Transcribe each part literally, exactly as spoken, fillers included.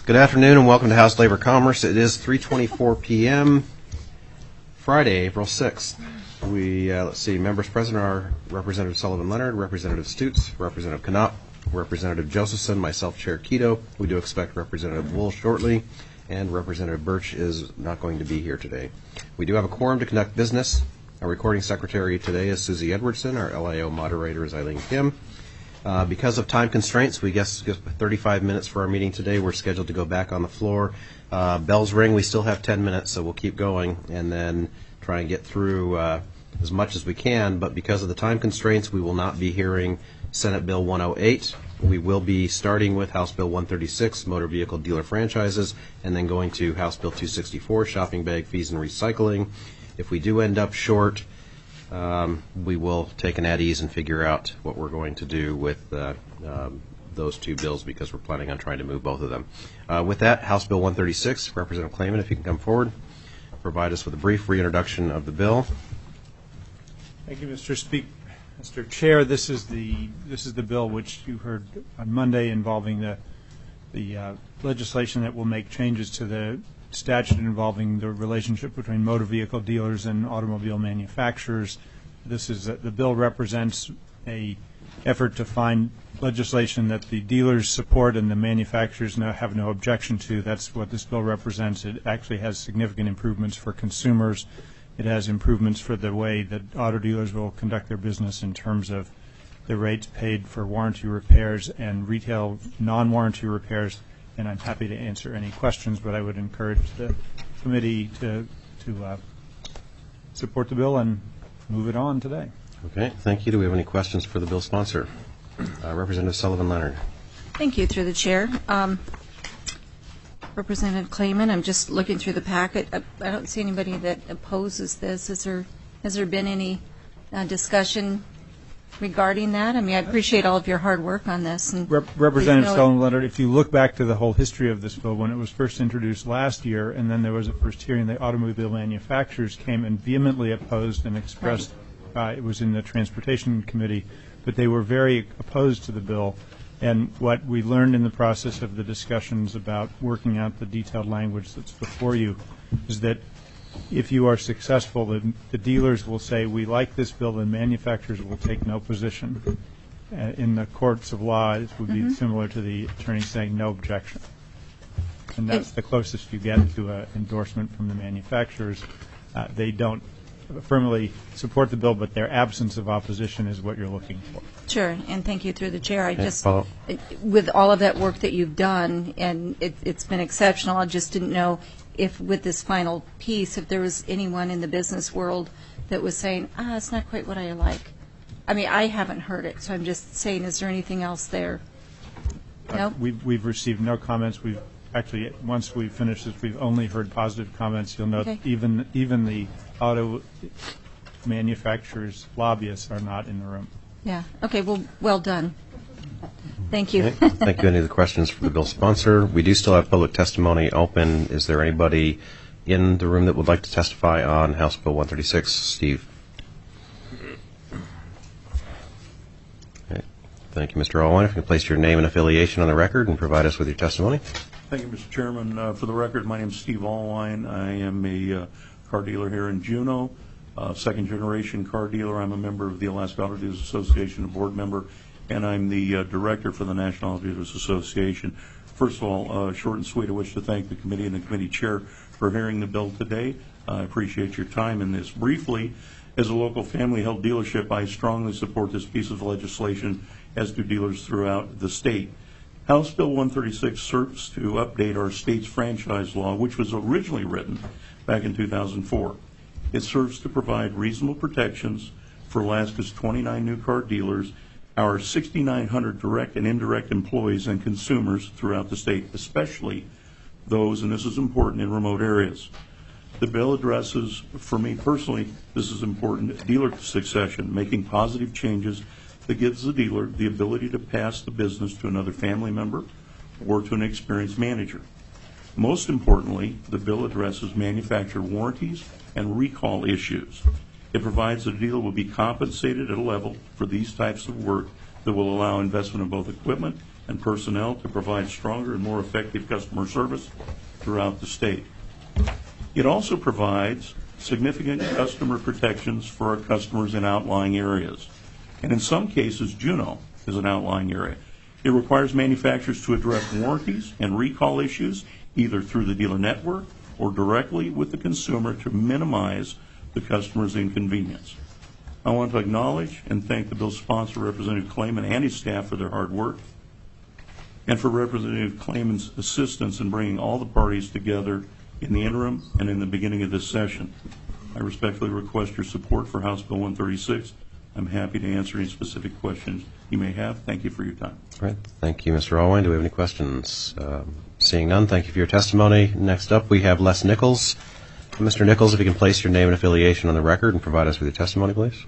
Good afternoon and welcome to House Labor Commerce. It is three twenty-four p m Friday, April sixth. We, uh, let's see, members present are Representative Sullivan Leonard, Representative Stutes, Representative Knopp, Representative Josephson, myself, Chair Keto. We do expect Representative Wool shortly, and Representative Birch is not going to be here today. We do have a quorum to conduct business. Our recording secretary today is Susie Edwardson. Our L I O moderator is Eileen Kim. Uh, because of time constraints, we guess thirty-five minutes for our meeting today. We're scheduled to go back on the floor. Uh, bells ring. We still have ten minutes, so we'll keep going and then try and get through uh, as much as we can. But because of the time constraints, we will not be hearing Senate Bill one oh eight. We will be starting with House Bill one thirty-six, motor vehicle dealer franchises, and then going to House Bill two sixty-four, shopping bag fees and recycling. If we do end up short, Um, we will take an at ease and figure out what we're going to do with uh, um, those two bills because we're planning on trying to move both of them. Uh, with that, House Bill one thirty-six, Representative Clayman, if you can come forward, provide us with a brief reintroduction of the bill. Thank you, Mister Speaker. Mister Chair, this is the this is the bill which you heard on Monday involving the the uh, legislation that will make changes to the statute involving the relationship between motor vehicle dealers and automobile manufacturers. This is a, the bill represents a effort to find legislation that the dealers support and the manufacturers no, have no objection to. That's what this bill represents. It actually has significant improvements for consumers. It has improvements for the way that auto dealers will conduct their business in terms of the rates paid for warranty repairs and retail non-warranty repairs. And I'm happy to answer any questions, but I would encourage the committee to to uh, support the bill and move it on today. Okay, thank you. Do we have any questions for the bill sponsor? Uh, Representative Sullivan Leonard. Thank you, through the chair. Um, Representative Clayman, I'm just looking through the packet. I, I don't see anybody that opposes this. Is there, has there been any uh, discussion regarding that? I mean, I appreciate all of your hard work on this. And Rep- Representative Sullivan Leonard, if you look back to the whole history of this bill, when it was first introduced last year, and then there was a first hearing, the automobile manufacturers came and vehemently opposed and expressed, right. uh, it was in the Transportation Committee, but they were very opposed to the bill. And what we learned in the process of the discussions about working out the detailed language that's before you is that if you are successful, the, the dealers will say, we like this bill, and manufacturers will take no position. Uh, in the courts of law, it would be mm-hmm. similar to the attorney saying no objection. And that's it, the closest you get to an endorsement from the manufacturers. Uh, they don't firmly support the bill, but their absence of opposition is what you're looking for. Sure, and thank you through the chair. I yeah, just, follow. with all of that work that you've done, and it, it's been exceptional, I just didn't know if with this final piece, if there was anyone in the business world that was saying, ah, it's not quite what I like. I mean, I haven't heard it, so I'm just saying, is there anything else there? Uh, no? We've, we've received no comments. We've actually, once we finish this, we've only heard positive comments. You'll note okay. even even the auto manufacturers' lobbyists are not in the room. Yeah. Okay, well, well done. Thank you. Okay. Thank you. Any other questions for the bill sponsor? We do still have public testimony open. Is there anybody in the room that would like to testify on House Bill one thirty-six? Steve. Okay. Thank you, Mister Allwine. If you can place your name and affiliation on the record and provide us with your testimony. Thank you, Mister Chairman. Uh, for the record, my name is Steve Allwine. I am a uh, car dealer here in Juneau, uh, second-generation car dealer. I'm a member of the Alaska Auto Dealers Association, a board member, and I'm the uh, director for the National Auto Dealers Association. First of all, uh, short and sweet, I wish to thank the committee and the committee chair for hearing the bill today. Uh, I appreciate your time in this. Briefly, as a local family-held dealership, I strongly support this piece of legislation, as do dealers throughout the state. House Bill one thirty-six serves to update our state's franchise law, which was originally written back in two thousand four. It serves to provide reasonable protections for Alaska's twenty-nine new car dealers, our sixty-nine hundred direct and indirect employees and consumers throughout the state, especially those, and this is important, in remote areas. The bill addresses, for me personally, this is important, dealer succession, making positive changes that gives the dealer the ability to pass the business to another family member or to an experienced manager. Most importantly, the bill addresses manufacturer warranties and recall issues. It provides that a dealer will be compensated at a level for these types of work that will allow investment in both equipment and personnel to provide stronger and more effective customer service throughout the state. It also provides significant customer protections for our customers in outlying areas. And in some cases, Juneau is an outlying area. It requires manufacturers to address warranties and recall issues either through the dealer network or directly with the consumer to minimize the customer's inconvenience. I want to acknowledge and thank the bill's sponsor, Representative Clayman, and his staff for their hard work, and for Representative Clayman's assistance in bringing all the parties together in the interim and in the beginning of this session. I respectfully request your support for House Bill one thirty-six. I'm happy to answer any specific questions you may have. Thank you for your time. All right. Thank you, Mister Allwine. Do we have any questions? Um, seeing none, thank you for your testimony. Next up, we have Les Nichols. Mister Nichols, if you can place your name and affiliation on the record and provide us with your testimony, please.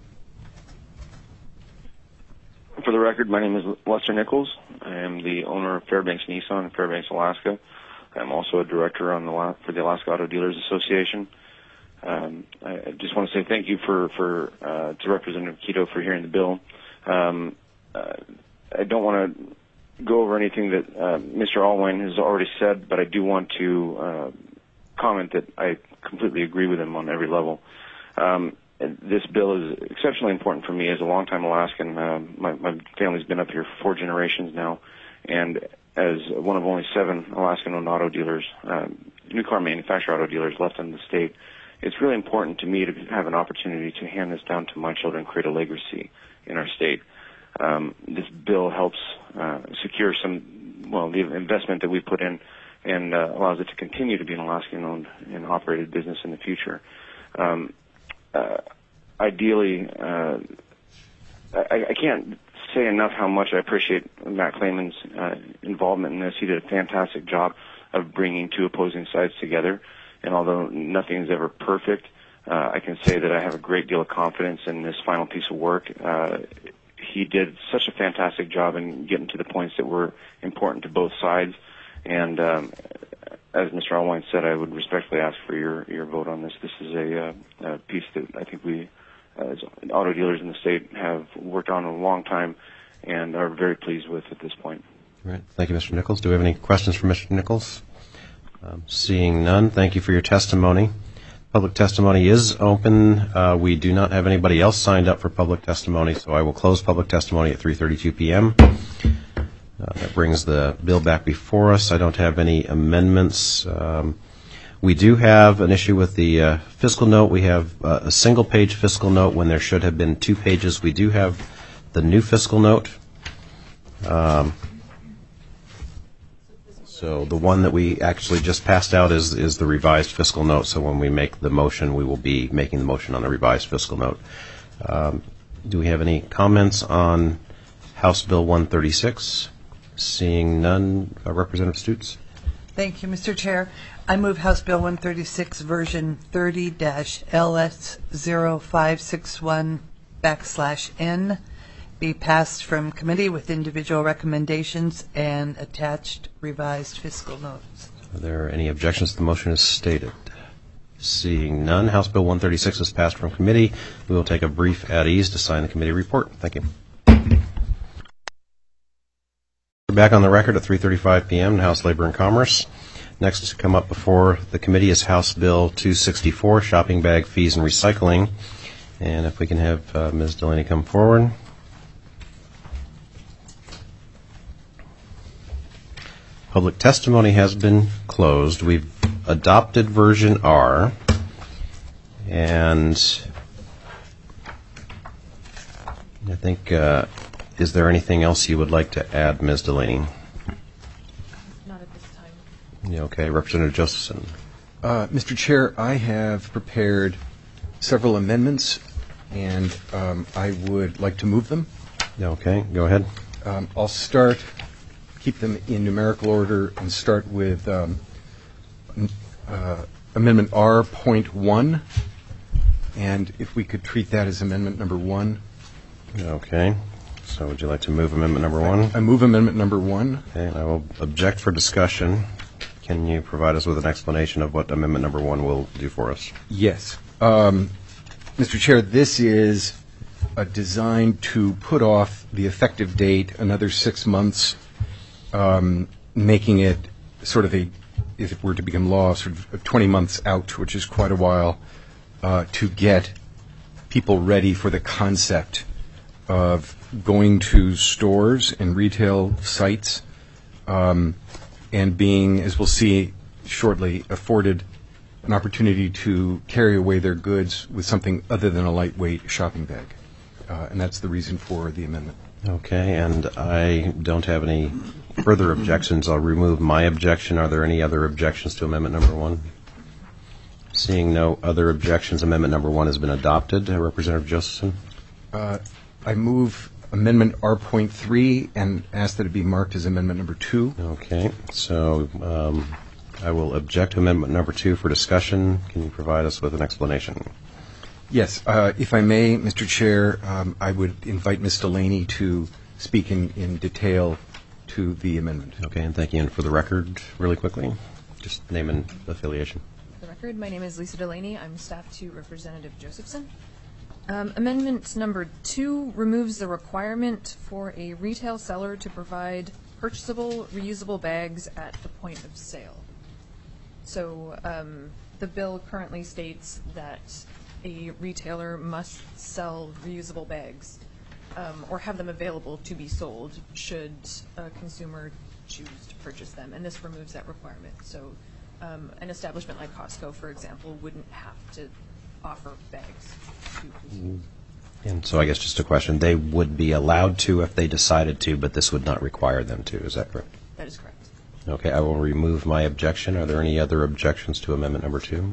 For the record, my name is Lester Nichols. I am the owner of Fairbanks Nissan in Fairbanks, Alaska. I'm also a director on the for the Alaska Auto Dealers Association. Um, I just want to say thank you for, for uh, to Representative Quito for hearing the bill. Um, uh, I don't want to go over anything that uh, Mister Allwine has already said, but I do want to uh, comment that I completely agree with him on every level. Um, this bill is exceptionally important for me as a longtime Alaskan. Uh, my, my family's been up here for four generations now, and as one of only seven Alaskan-owned auto dealers, uh, new car manufacturer auto dealers left in the state, it's really important to me to have an opportunity to hand this down to my children and create a legacy in our state. Um, this bill helps uh, secure some, well, the investment that we put in and uh, allows it to continue to be an Alaskan-owned and operated business in the future. Um, uh, ideally, uh, I, I can't say enough how much I appreciate Matt Clayman's uh, involvement in this. He did a fantastic job of bringing two opposing sides together. And although nothing is ever perfect, uh, I can say that I have a great deal of confidence in this final piece of work. Uh, he did such a fantastic job in getting to the points that were important to both sides. And um, as Mister Allwine said, I would respectfully ask for your, your vote on this. This is a, uh, a piece that I think we, uh, as auto dealers in the state, have worked on a long time and are very pleased with at this point. All right. Thank you, Mister Nichols. Do we have any questions for Mister Nichols? Um, seeing none, thank you for your testimony. Public testimony is open. Uh, we do not have anybody else signed up for public testimony, so I will close public testimony at three thirty-two p.m. Uh, that brings the bill back before us. I don't have any amendments. Um, we do have an issue with the uh, fiscal note. We have uh, a single-page fiscal note when there should have been two pages. We do have the new fiscal note. Um, So the one that we actually just passed out is is the revised fiscal note. So when we make the motion, we will be making the motion on the revised fiscal note. Um, do we have any comments on House Bill one thirty-six? Seeing none, uh, Representative Stutes. Thank you, Mister Chair. I move House Bill one thirty-six, version thirty L S zero five six one backslash N, be passed from committee with individual recommendations and attached revised fiscal notes. Are there any objections to the motion as stated? Seeing none, House Bill one thirty-six is passed from committee. We will take a brief at ease to sign the committee report. Thank you. We're back on the record at three thirty-five p.m. in House Labor and Commerce. Next to come up before the committee is House Bill two sixty-four, shopping bag fees and recycling. And if we can have uh, Miz Delaney come forward. Public testimony has been closed. We've adopted version R, and I think, uh, is there anything else you would like to add, Miz Delaney? Not at this time. Yeah, okay. Representative Josephson. Uh, Mister Chair, I have prepared several amendments, and um, I would like to move them. Yeah, okay, go ahead. Um, I'll start, keep them in numerical order, and start with um, uh, Amendment R point one, and if we could treat that as Amendment number one. Okay. So would you like to move amendment number one? I move Amendment number one. Okay, and I will object for discussion. Can you provide us with an explanation of what amendment number one will do for us? Yes. Um, Mister Chair, this is uh, designed to put off the effective date another six months um, making it sort of a, if it were to become law, sort of twenty months out, which is quite a while, uh, to get people ready for the concept of going to stores and retail sites um, and being, as we'll see shortly, afforded an opportunity to carry away their goods with something other than a lightweight shopping bag. Uh, and that's the reason for the amendment. Okay, and I don't have any further objections. I'll remove my objection. Are there any other objections to amendment number one? Seeing no other objections, amendment number one has been adopted. Uh, Representative Josephson? Uh, I move amendment R point three and ask that it be marked as amendment number two. Okay, so um, I will object to amendment number two for discussion. Can you provide us with an explanation? Yes, uh, if I may, Mister Chair, um, I would invite Miz Delaney to speak in, in detail to the amendment. Okay, and thank you. And for the record, really quickly, just name and affiliation. For the record, my name is Lisa Delaney. I'm staff to Representative Josephson. Um, amendment number two removes the requirement for a retail seller to provide purchasable, reusable bags at the point of sale. So um, the bill currently states that a retailer must sell reusable bags um, or have them available to be sold should a consumer choose to purchase them, and this removes that requirement. So um, an establishment like Costco, for example, wouldn't have to offer bags to consumers. And so I guess just a question, they would be allowed to if they decided to, but this would not require them to. Is that correct? That is correct. Okay, I will remove my objection. Are there any other objections to amendment number two?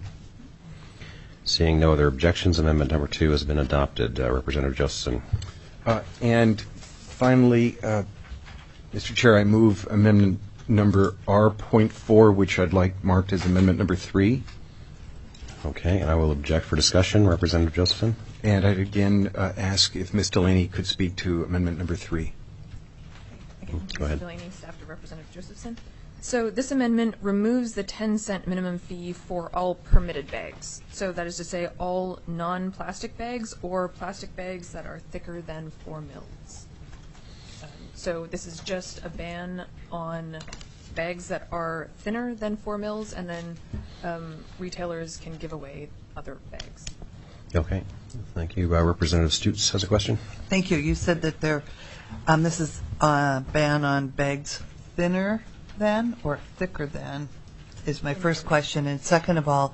Seeing no other objections, amendment number two has been adopted. Uh, Representative Josephson. Uh, and finally, uh, Mister Chair, I move amendment number R point four, which I'd like marked as amendment number three. Okay, and I will object for discussion. Representative Josephson. And I'd again uh, ask if Miz Delaney could speak to amendment number three. Again, Go ahead. Delaney, staff to Representative Josephson. So this amendment removes the ten cent minimum fee for all permitted bags. So that is to say all non-plastic bags or plastic bags that are thicker than four mils. Um, so this is just a ban on bags that are thinner than four mils, and then um, retailers can give away other bags. Okay, thank you. Uh, Representative Stutes has a question. Thank you. You said that there, um, this is a ban on bags thinner than or thicker than is my first question. And second of all,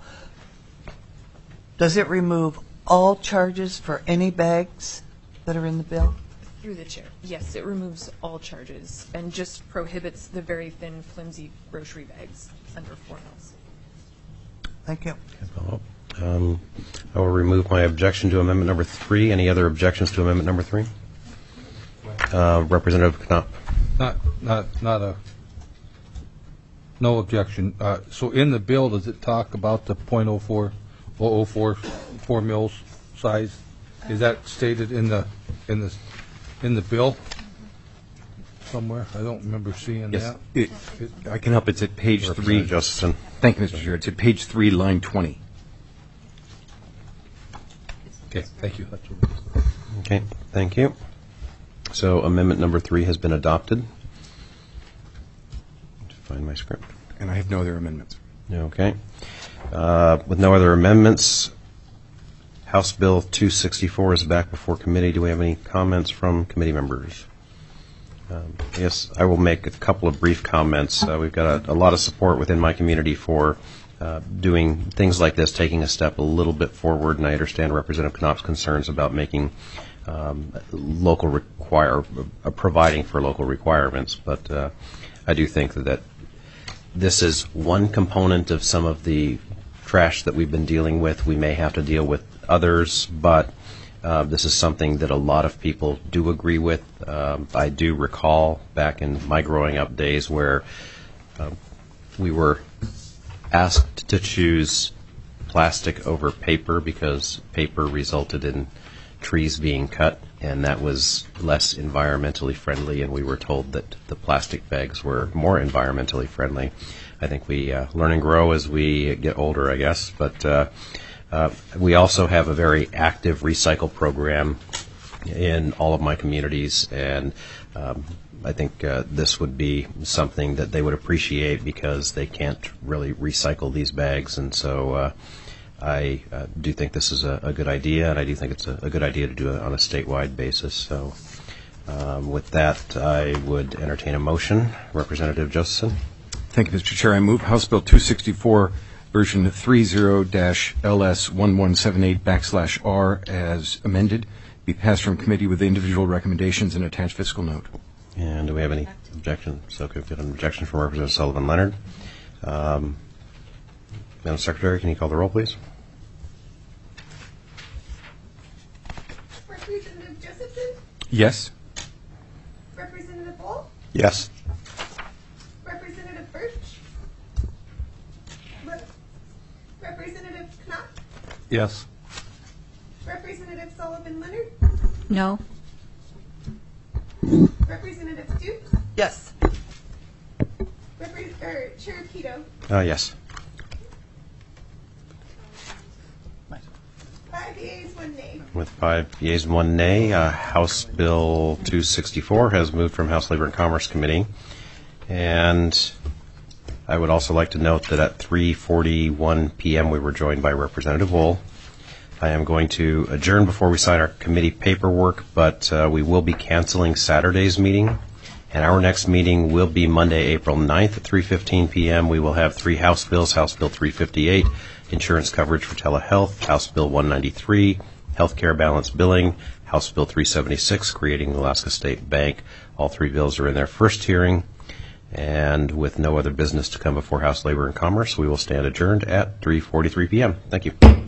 does it remove all charges for any bags that are in the bill? Through the chair. Yes, it removes all charges and just prohibits the very thin, flimsy grocery bags under four mils. Thank you. Follow-up. Um, I will remove my objection to amendment number three. Any other objections to amendment number three? Uh, Representative Knopp. Not, not, not a, no objection. Uh, so in the bill, does it talk about the point oh four, oh oh four, four mils size? Is that stated in the, in the, in the bill somewhere? I don't remember seeing Yes, that. it, it, I can help. It's at page three. Representative Josephson. Thank you, Mister Chair. It's at page three, line twenty. Okay, thank you. That's what- Okay, thank you. So amendment number three has been adopted. To find my script. And I have no other amendments. Okay. Uh, with no other amendments, House Bill two sixty-four is back before committee. Do we have any comments from committee members? Um, yes, I will make a couple of brief comments. Uh, we've got a, a lot of support within my community for uh, doing things like this, taking a step a little bit forward, and I understand Representative Knopp's concerns about making um, local require, uh, providing for local requirements, but uh, I do think that, that this is one component of some of the trash that we've been dealing with. We may have to deal with others, but uh, this is something that a lot of people do agree with. Um, I do recall back in my growing up days where uh, we were asked to choose plastic over paper because paper resulted in trees being cut, and that was less environmentally friendly, and we were told that the plastic bags were more environmentally friendly. I think we uh, learn and grow as we get older, I guess, but uh, uh, we also have a very active recycle program in all of my communities, and um, I think uh, this would be something that they would appreciate because they can't really recycle these bags. And so uh, I uh, do think this is a, a good idea, and I do think it's a, a good idea to do it on a statewide basis. So um, with that, I would entertain a motion. Representative Josephson. Thank you, Mister Chair. I move House Bill two sixty-four, version thirty L S one one seven eight backslash R as amended, be passed from committee with individual recommendations and attached fiscal note. And do we have any objection? So could we get an objection from Representative Sullivan Leonard? Um, Madam Secretary, can you call the roll, please? Representative Josephson? Yes. Representative Ball? Yes. Representative Birch? Re- Representative Knopf? Yes. Representative Sullivan Leonard? No? Representative Stoops? Yes. Repre- er, Chair Keto? Uh, yes. Five yeas, one nay. With five yeas and one nay, uh, House Bill two sixty-four has moved from House Labor and Commerce Committee. And I would also like to note that at three forty-one p.m. we were joined by Representative Wohl. I am going to adjourn before we sign our committee paperwork, but uh, we will be canceling Saturday's meeting. And our next meeting will be Monday, April ninth at three fifteen p.m. We will have three House bills, House Bill three fifty-eight, insurance coverage for telehealth, House Bill one ninety-three, healthcare balance billing, House Bill three seventy-six, creating the Alaska State Bank. All three bills are in their first hearing. And with no other business to come before House Labor and Commerce, we will stand adjourned at three forty-three p.m. Thank you.